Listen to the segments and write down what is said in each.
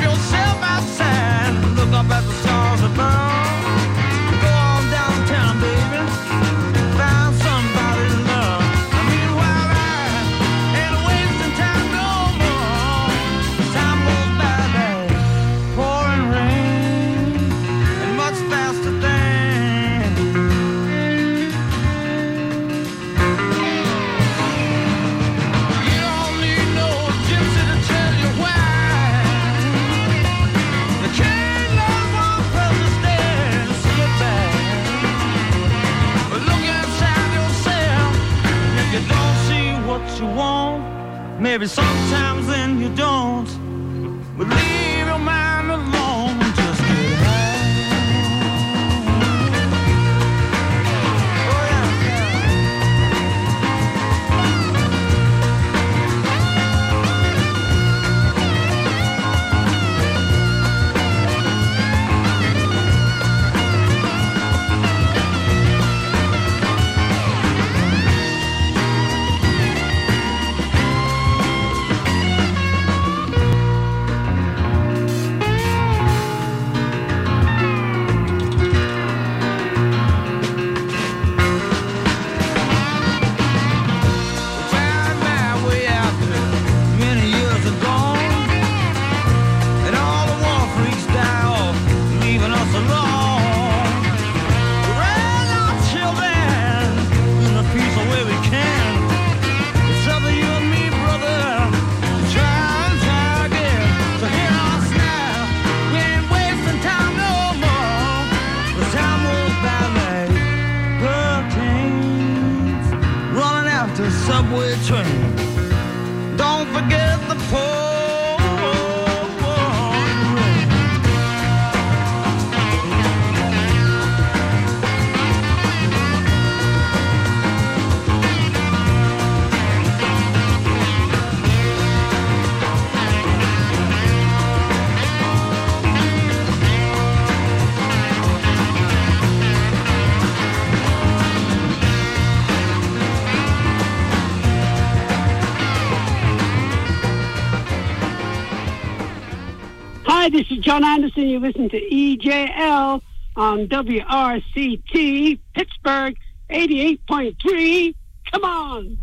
yourself outside, look up at the stars above. Go on downtown, baby, find somebody to love. Meanwhile, I ain't wasting time no more. Time goes by like pouring rain, and much faster than. You don't need no gypsy to tell you why. You can't let one person stand and slip back. But look inside yourself, and if you don't see what you want, maybe sometimes then you don't. But leave your mind alone and just get high. Oh yeah, found my way out there many years ago, and all the war freaks die off, leaving us alone. Raise our children in the peaceful way we can. It's up to you and me, brother, to try and try again. So hear us now, we ain't wasting time no more. The time goes by like hurricanes running after subway trains. Don't forget the poor. Hi, this is John Anderson. You listen to EJL on WRCT, Pittsburgh, 88.3. Come on.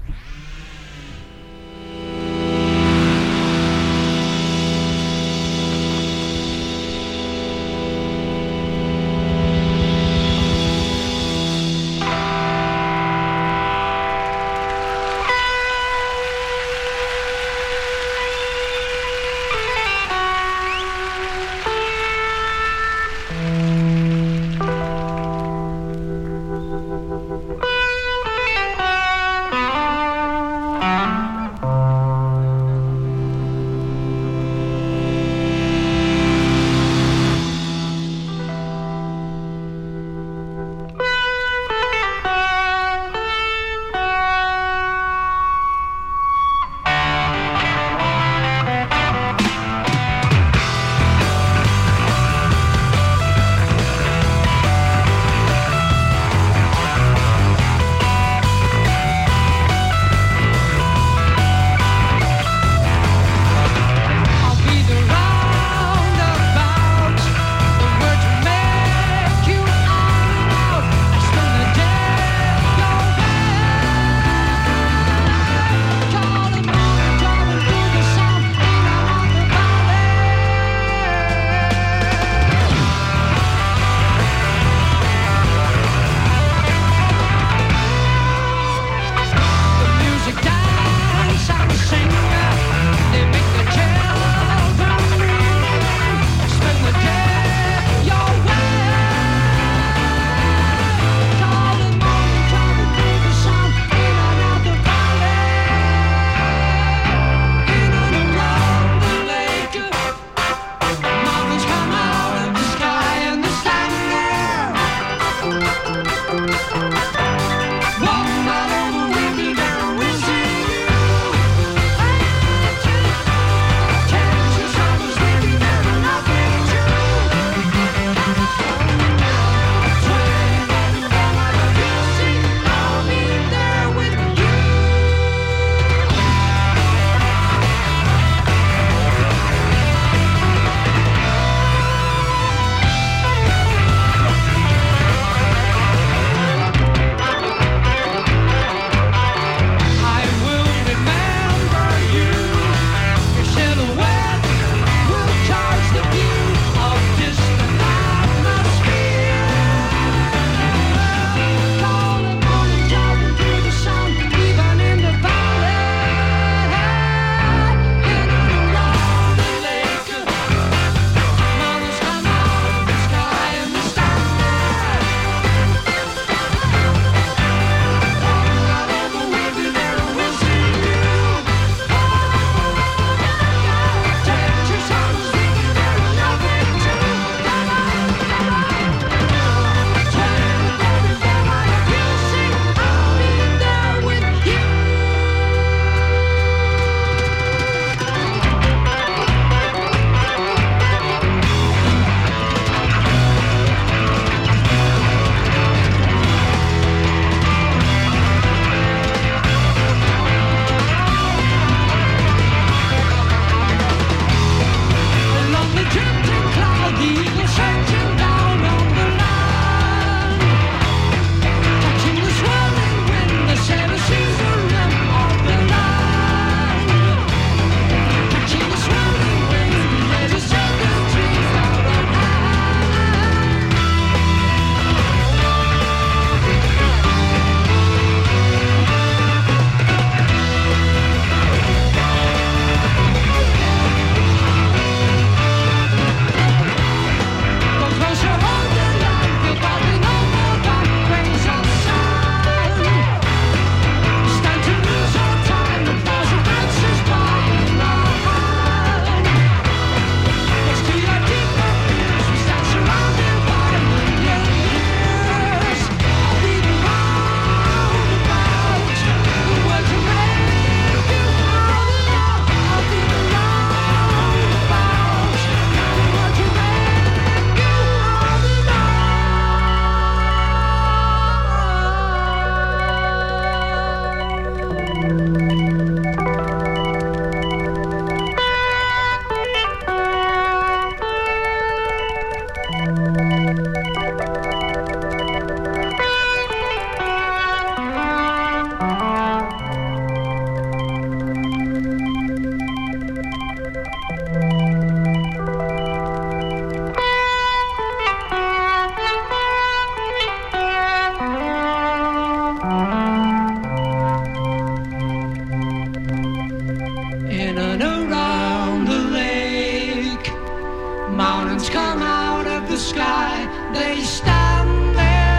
diamonds come out of the sky. They stand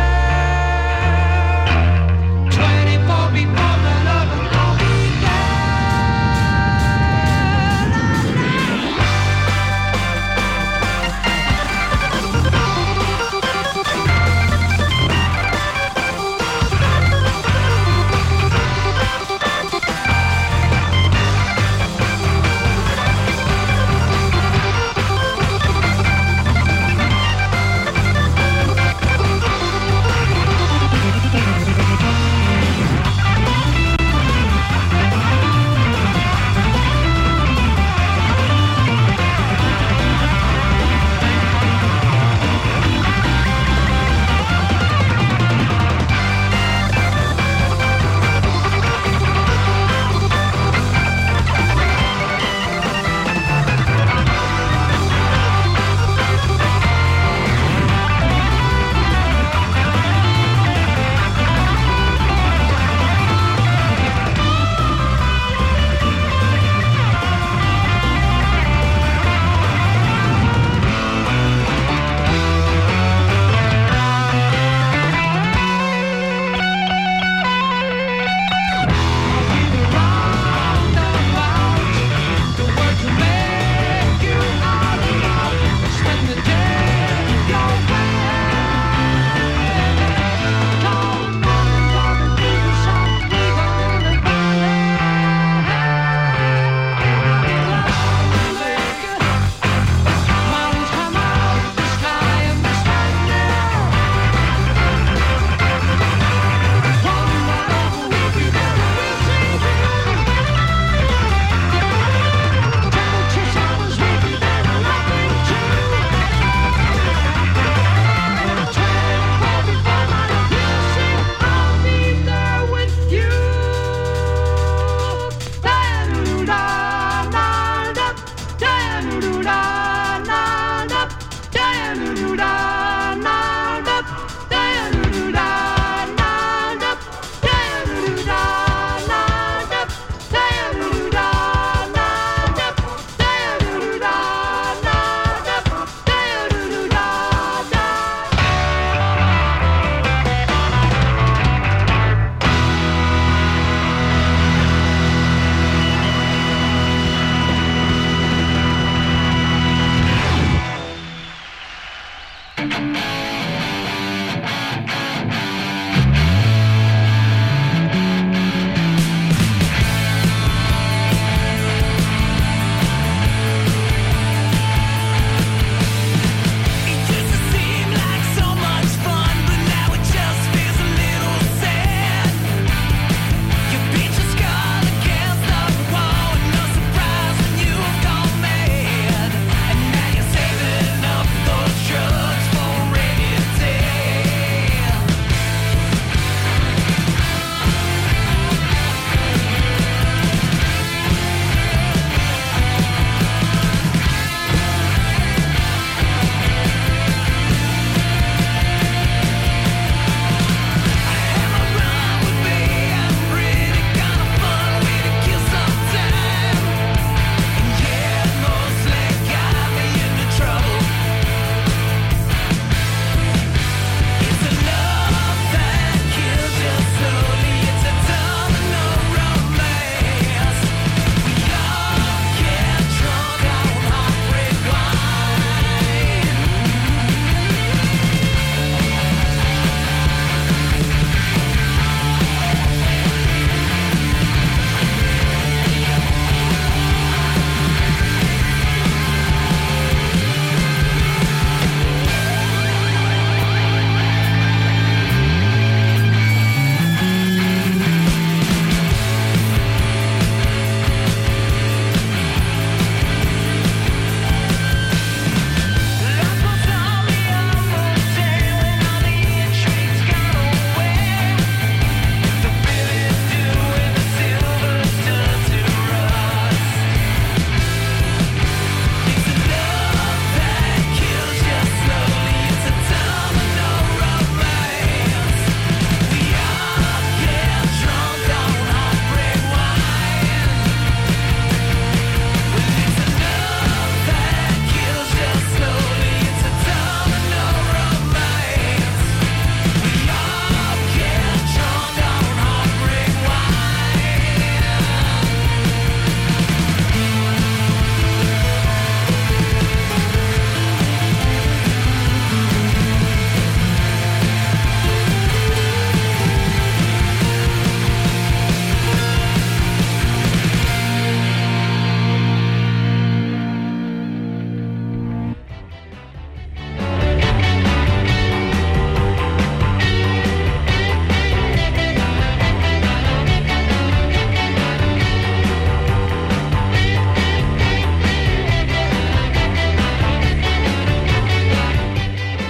there. 24 people that love and I'll be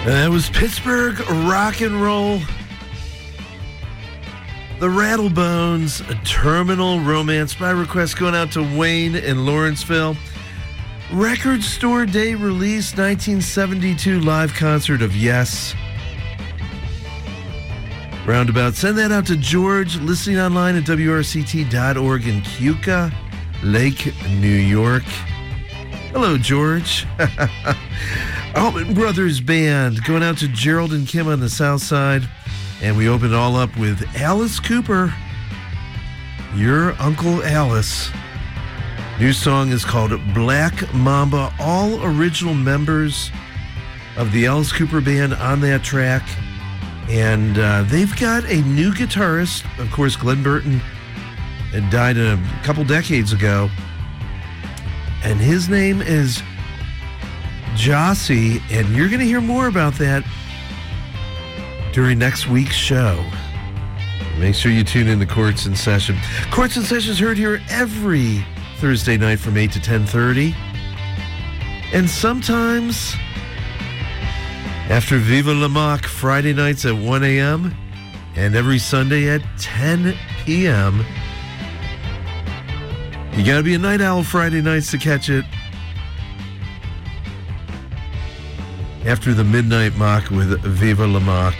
That was Pittsburgh rock and roll. The Rattlebones, a Terminal Romance, by request going out to Wayne in Lawrenceville. Record Store Day release, 1972 live concert of Yes. Roundabout, send that out to George, listening online at WRCT.org in Keuka, Lake, New York. Hello, George. Allman Brothers Band, going out to Gerald and Kim on the South Side. And we open it all up with Alice Cooper, Your Uncle Alice. New song is called Black Mamba. All original members of the Alice Cooper Band on that track. And they've got a new guitarist. Of course, Glenn Burton had died a couple decades ago. And his name is Jossie. And you're going to hear more about that during next week's show. Make sure you tune in to Courts in Session. Courts in Session is heard here every Thursday night from 8 to 10:30. And sometimes after Viva La Mock, Friday nights at 1 a.m. and every Sunday at 10 p.m. You got to be a night owl Friday nights to catch it. After the Midnight Mock with Viva La Mock.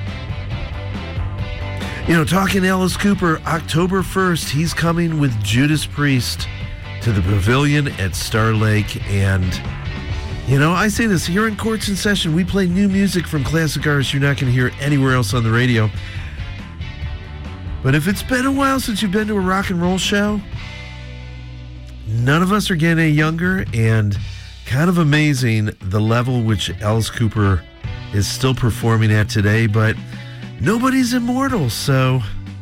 You know, talking Alice Cooper, October 1st, he's coming with Judas Priest to the Pavilion at Star Lake. And, you know, I say this, here in Courts in Session, we play new music from classic artists you're not going to hear anywhere else on the radio. But if it's been a while since you've been to a rock and roll show, none of us are getting any younger, and kind of amazing the level which Alice Cooper is still performing at today, but nobody's immortal, so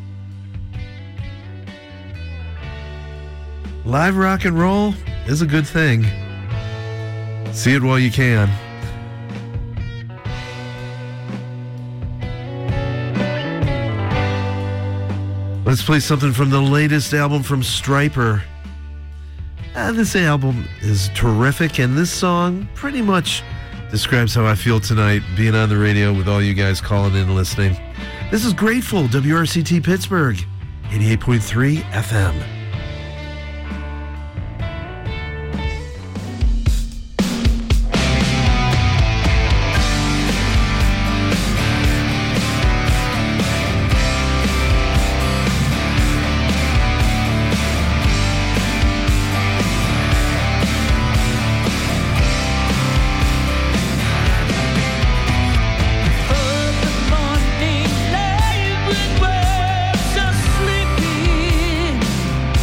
live rock and roll is a good thing. See it while you can. Let's play something from the latest album from Stryper. This album is terrific, and this song pretty much describes how I feel tonight, being on the radio with all you guys calling in and listening. This is Grateful, WRCT Pittsburgh, 88.3 FM. Morning, light with words of sleeping.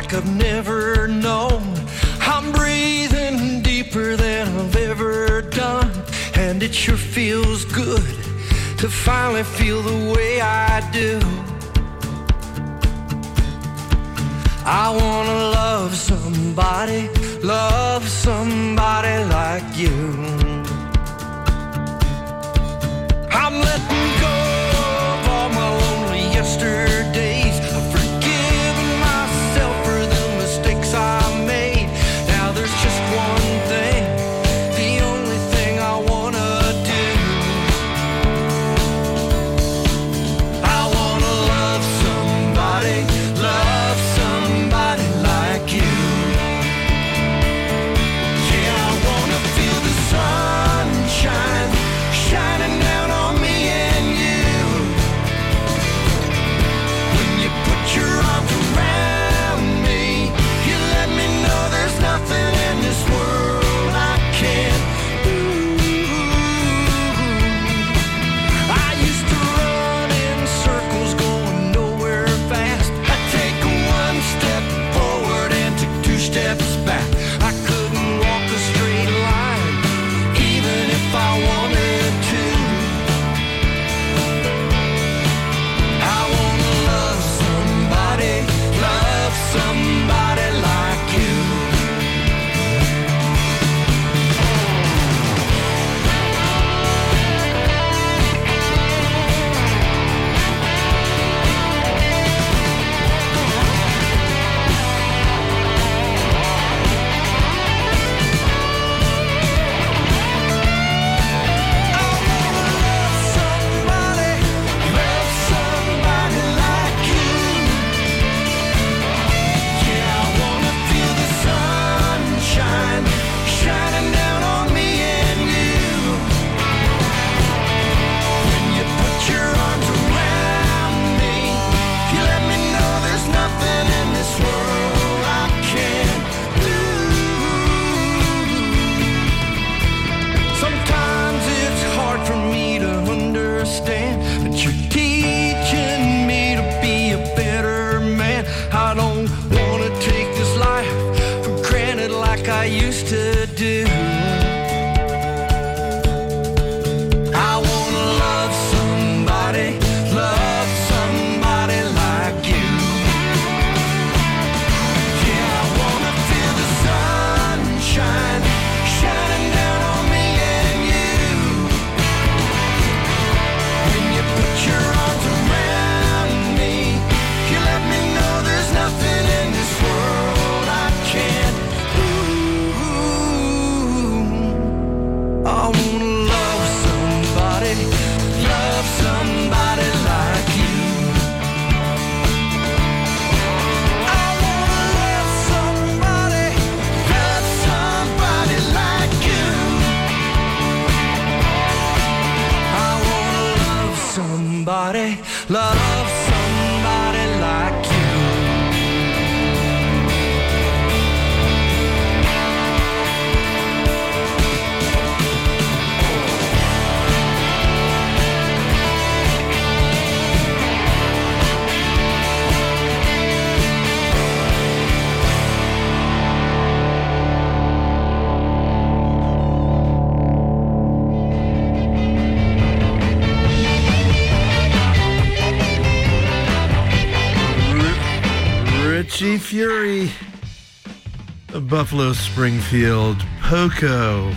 like I've never known. I'm breathing deeper than I've ever done, and it sure feels good to finally feel the way I do. I wanna love somebody like you. I'm letting go of all my lonely yesterdays. I've forgiven myself for the mistakes I made. Now there's just one thing, the only thing I wanna do. I wanna love somebody like you. Yeah, I wanna feel the sunshine shining down on me and you. When you put your arms around me, you let me know there's nothing in this world I can't do. I used to run in circles going nowhere fast. I'd take one step forward and took two steps back. I couldn't walk a straight line, even if I wanted to. I wanna love somebody like you. Sometimes it's hard for me to understand that you're teaching me to be a better man. I don't want to take this life for granted like I used to do. I want to love somebody like you. Yeah, I want to feel the sunshine shining down on me and you. When you put your arms around me, you let me know there's nothing in this world I can't do. I wanna love somebody like you. I wanna love somebody like you. I wanna love somebody like you. Richie Fury, of Buffalo Springfield, Poco.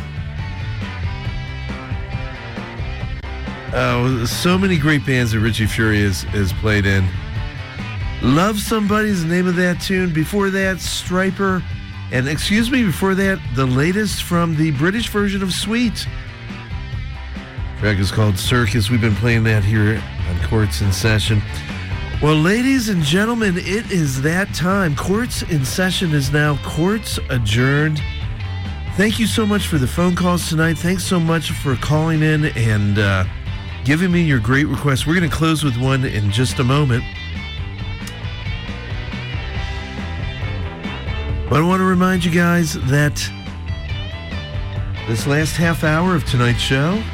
Oh, so many great bands that Richie Fury has played in. Love Somebody is the name of that tune. Before that, Striper. And before that, the latest from the British version of Sweet. The track is called Circus. We've been playing that here on Courts in Session. Well, ladies and gentlemen, it is that time. Courts in Session is now courts adjourned. Thank you so much for the phone calls tonight. Thanks so much for calling in and giving me your great requests. We're going to close with one in just a moment. But I want to remind you guys that this last half hour of tonight's show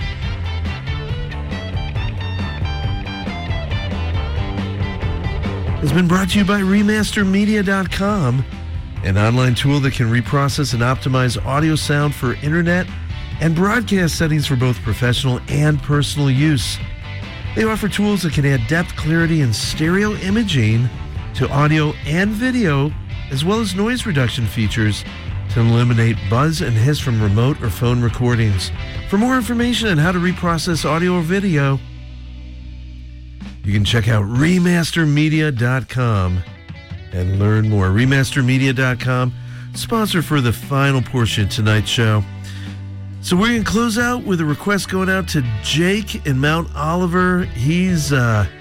has been brought to you by remastermedia.com, an online tool that can reprocess and optimize audio sound for internet and broadcast settings for both professional and personal use. They offer tools that can add depth, clarity, and stereo imaging to audio and video, as well as noise reduction features to eliminate buzz and hiss from remote or phone recordings. For more information on how to reprocess audio or video, you can check out remastermedia.com and learn more. Remastermedia.com, sponsor for the final portion of tonight's show. So we're going to close out with a request going out to Jake in Mount Oliver. He's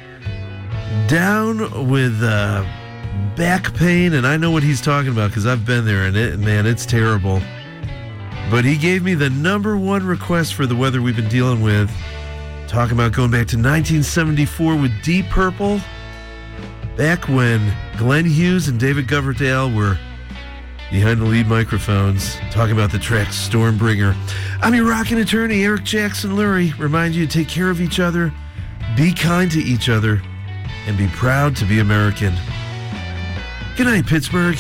down with back pain, and I know what he's talking about because I've been there, and it's terrible. But he gave me the number one request for the weather we've been dealing with, talking about going back to 1974 with Deep Purple, back when Glenn Hughes and David Coverdale were behind the lead microphones, talking about the track Stormbringer. I'm your rockin' attorney, Eric Jackson Lurie. Remind you to take care of each other, be kind to each other, and be proud to be American. Good night, Pittsburgh.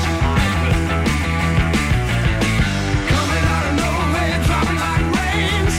Coming out of nowhere, dropping like rain.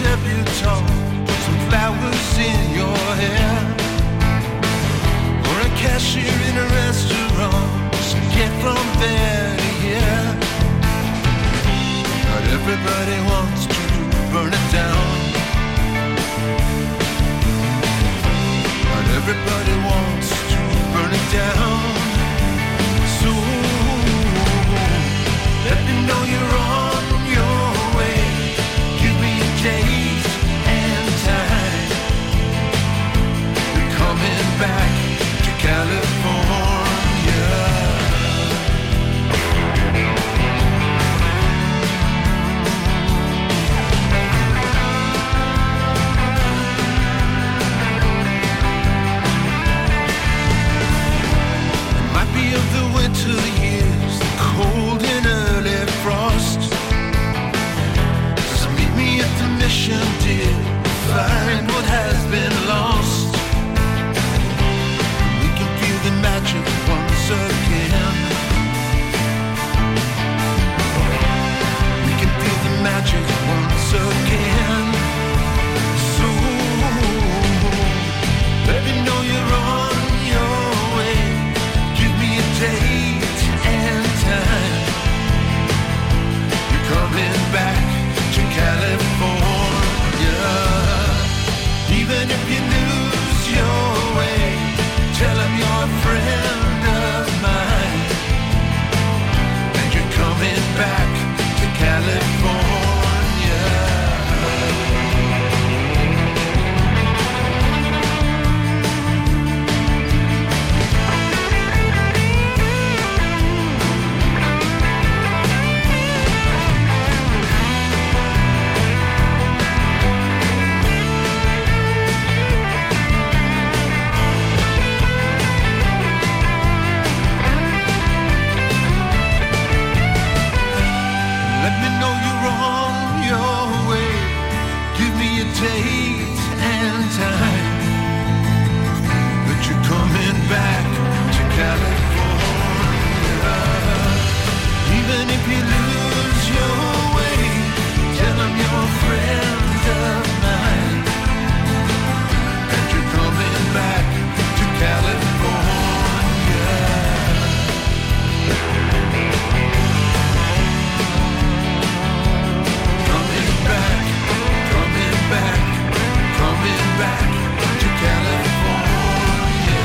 debutante, put some flowers in your hair. Or a cashier in a restaurant, just get from there to here. Not everybody wants to burn it down. Not everybody wants to burn it down. So let me know you're on your way. Give me a date and time. You're coming back to California. Of the winter years, the cold and early frost. Just meet me at the mission, dear. Find what has been lost. We can feel the magic once again. We can feel the magic once again. So let me know you're on your way. Date and time. You're coming back to California. Even if you lose your way, tell them you're a friend of mine. And you're coming back to California. Date and time, but you're coming back to California. Even if you lose your way, tell them you're a friend of mine. And you're coming back to California. Coming back. Coming back to California.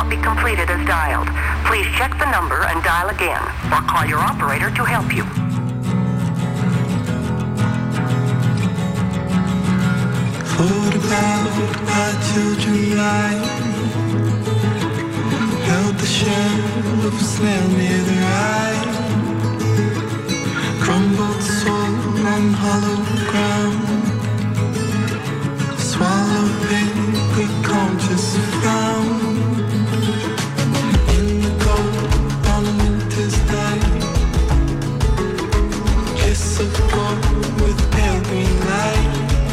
not be completed as dialed. Please check the number and dial again, or call your operator to help you. Thought about my children lying, held the shell of a snail near their eye, crumbled soul on hollow ground, swallowed paper conscious frown, in the cold on a winter's night, kiss of gold with pale green light.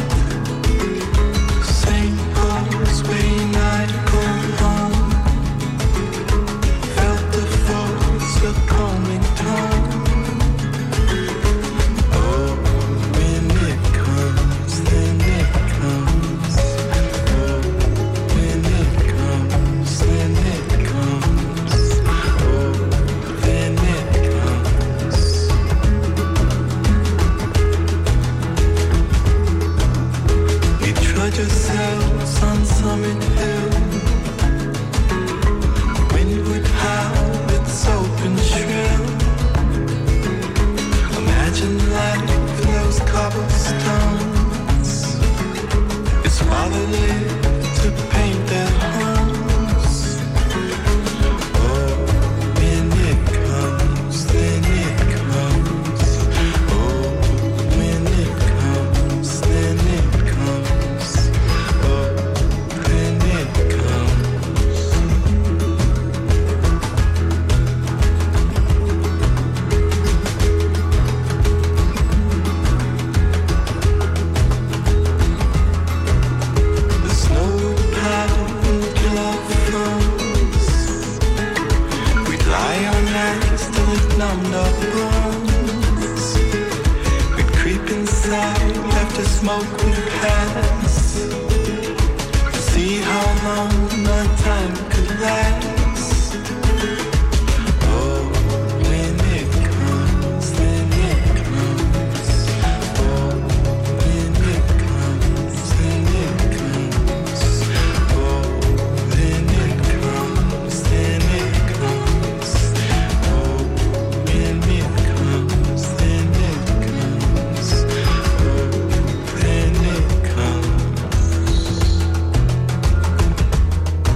When I go home, felt the force of calming tone. Oh, when it comes, then it comes. Oh, when it comes, then it comes. Oh, then it comes. We trudge ourselves on Summit Hill, windward howl, its open shrill. Imagine life in those cobblestones. His father lived to paint their homes. Oh, when it comes, then it comes. Oh, when it comes, then it comes. Oh, then it comes. The snow would pile and kill our foes. We'd lie on ice till it numbed our bones. We'd creep inside after smoke would pass, see how long our time could last. Oh, when it comes, then it comes. Oh, when it comes, then it comes. Oh, when it comes, then it comes. Oh, when it comes, then it comes. Oh, then it comes.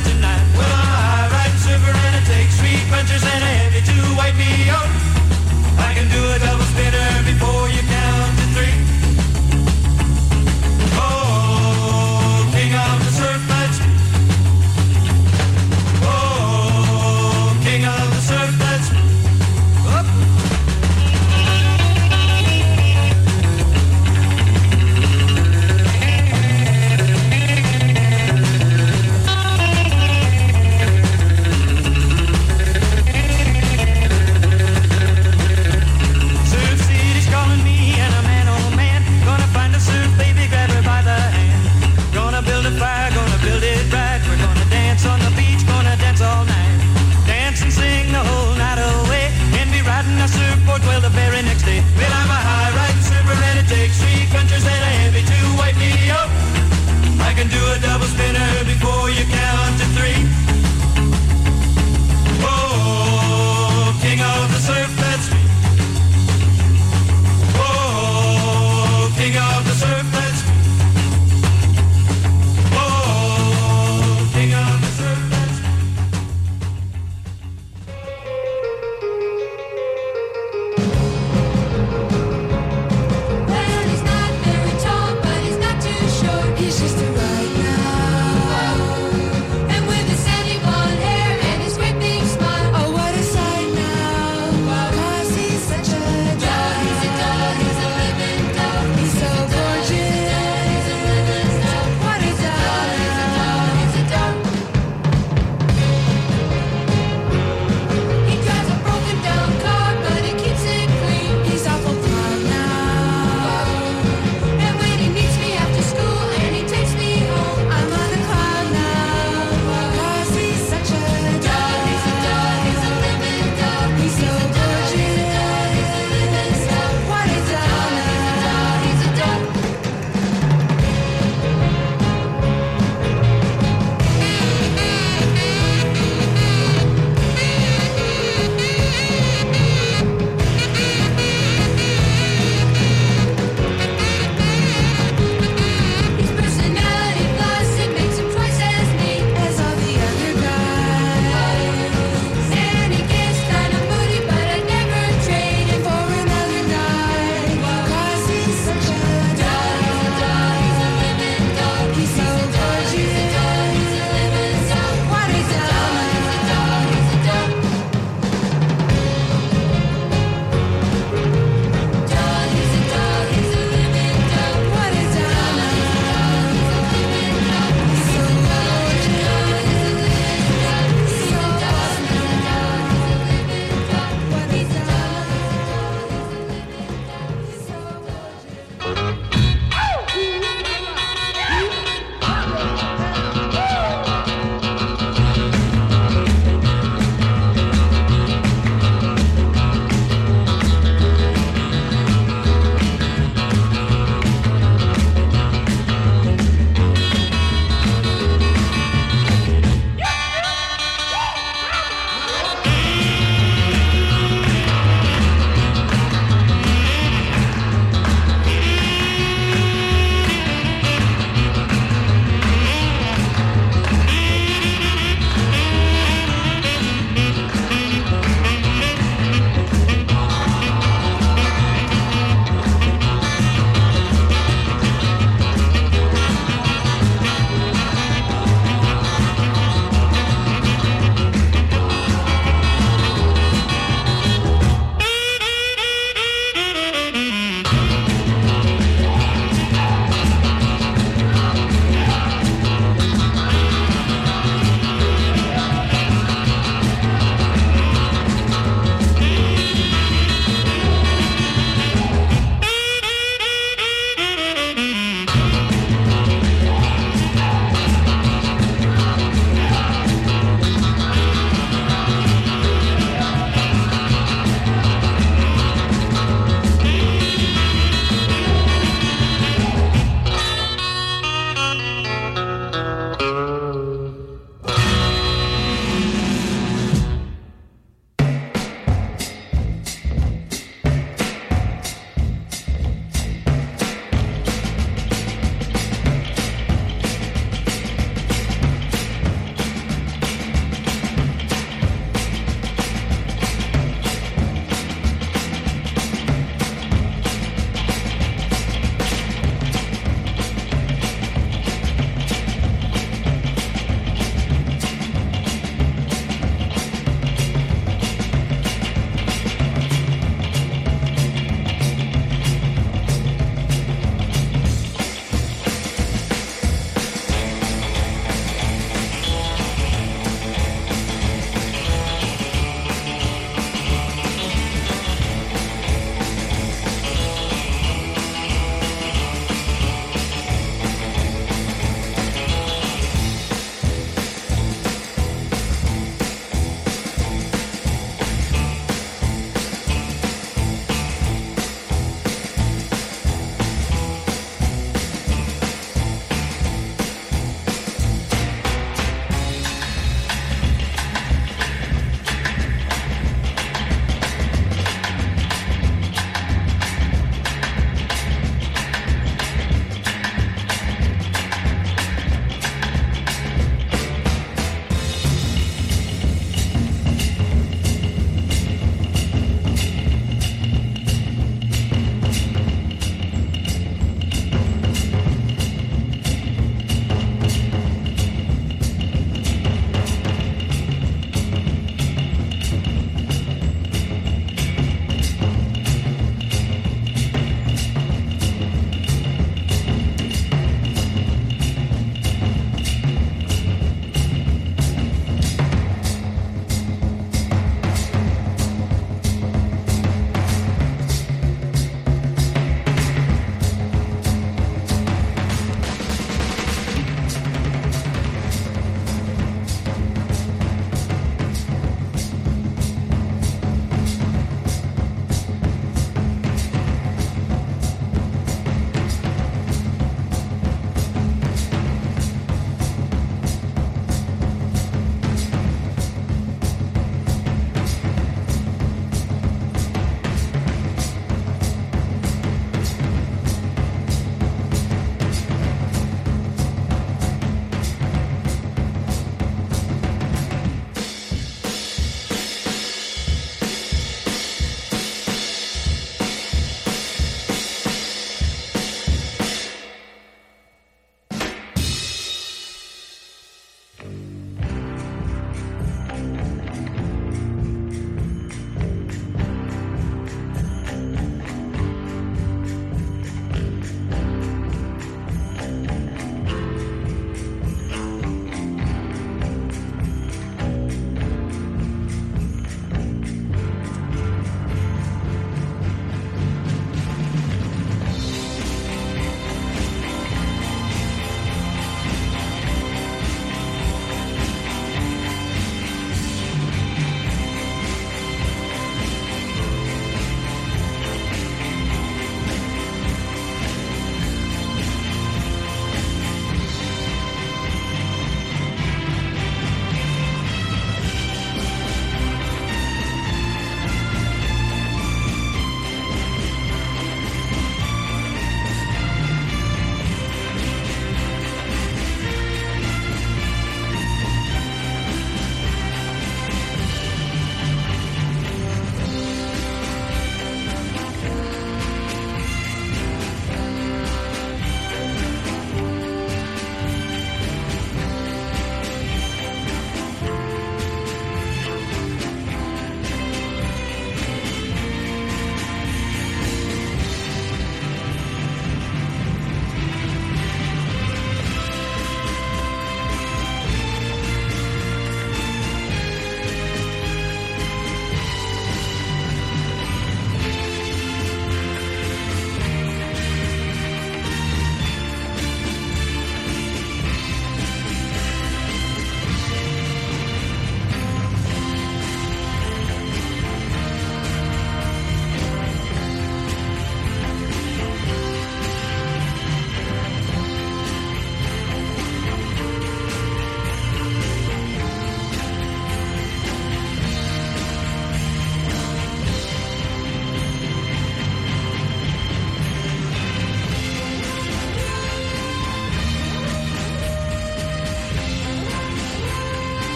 bed tonight. Well, I'm a high riding surfer and it takes 3 punches and a heavy to wipe me out. I can do a double spinner before you count to 3. Oh, king of the surf nuts. Oh, king of the surf nuts. Up.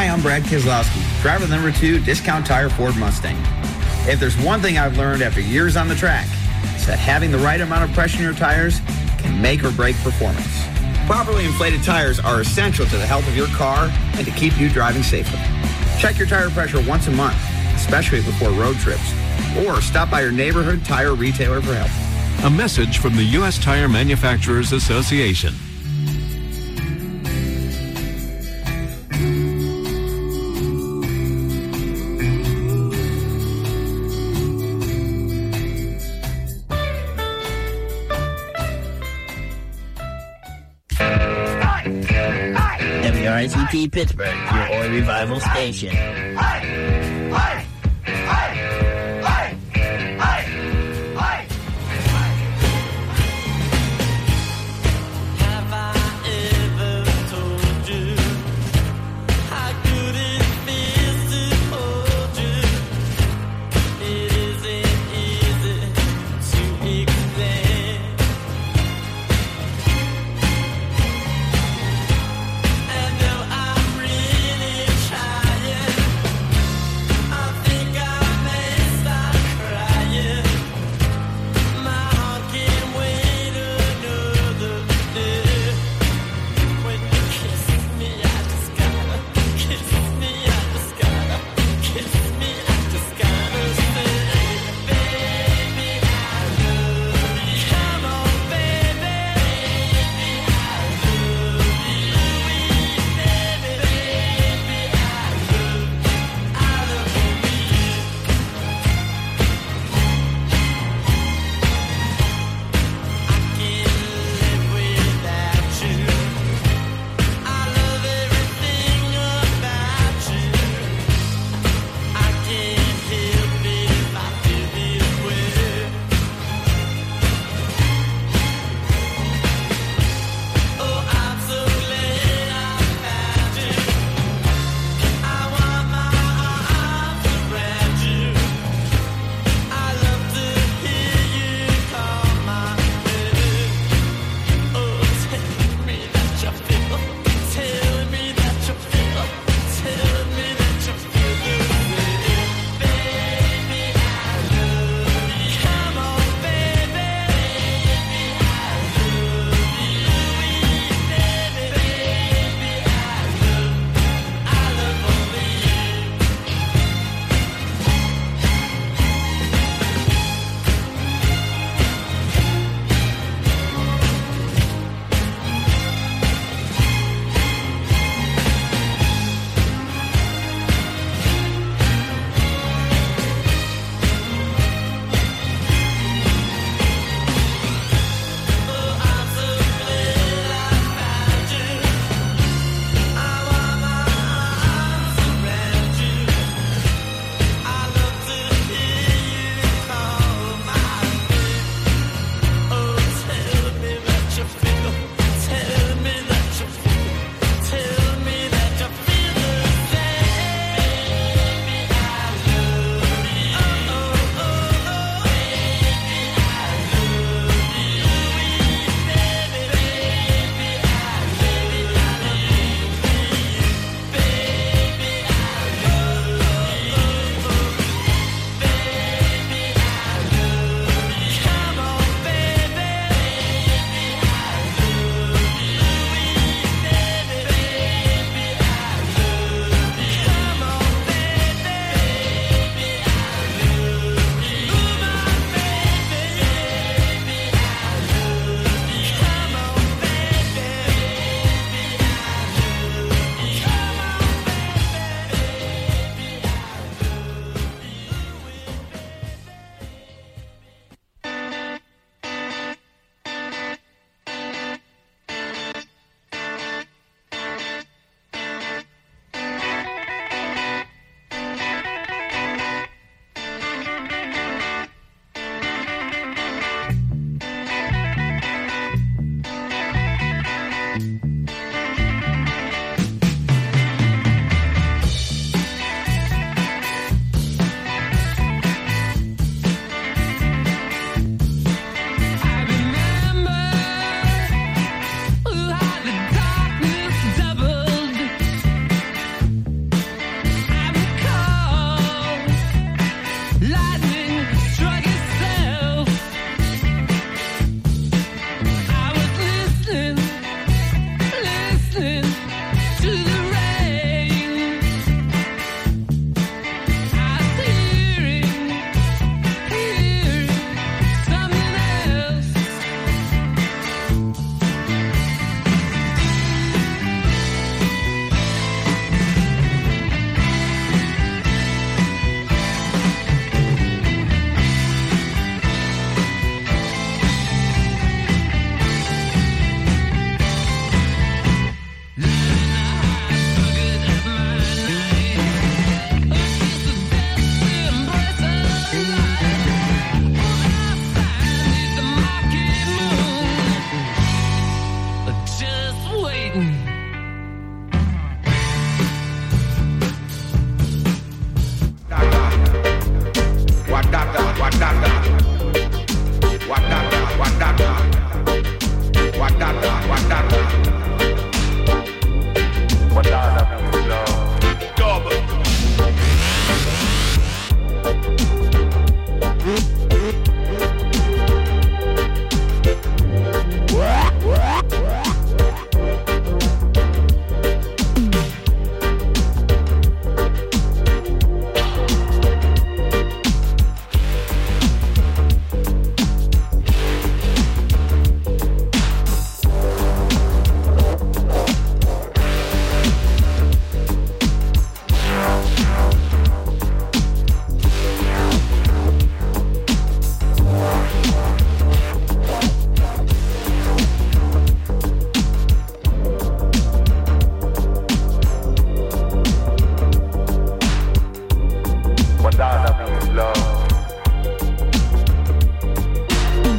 Hi, I'm Brad Keselowski, driver of the number 2 Discount Tire Ford Mustang. If there's one thing I've learned after years on the track, it's that having the right amount of pressure in your tires can make or break performance. Properly inflated tires are essential to the health of your car and to keep you driving safely. Check your tire pressure once a month, especially before road trips, or stop by your neighborhood tire retailer for help. A message from the U.S. Tire Manufacturers Association. WRCT Pittsburgh, your oil revival station.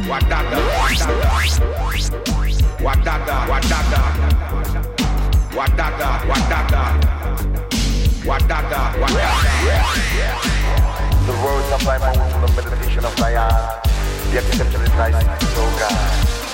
Wadada, wadada, wadada, wadada, wadada, wadada, wadada. The words of thy mouth, the meditation of thy heart, the acceptable thy sight, O God.